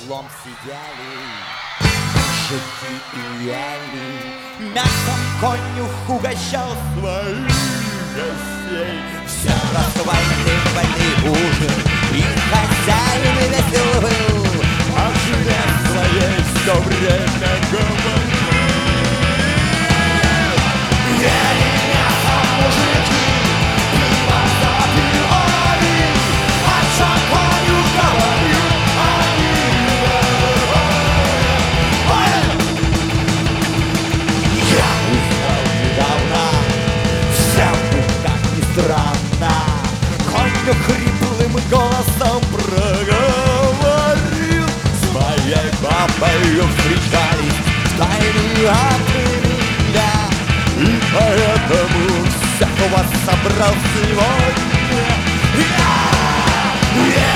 углом сидели мужики и ели. Мясом конюх угощал своих гостей. Все расхваливали ужин, и хозяин весел был, а жене своей все время говорил: ели мясо мужики, пиво запивали, а что конюх говорил, я узнал недавно, взял как ни странно, конюх хриплым голосом проговорил: с моей бабой встречались тайны от меня, и поэтому всех вас собрал сегодня я.